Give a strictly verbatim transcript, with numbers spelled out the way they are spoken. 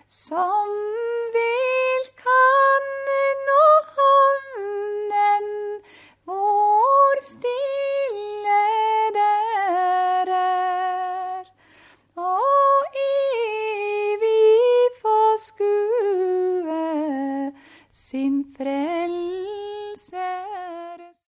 som vil kan nå havnen hvor stille der er, og evig få skue sin frelse.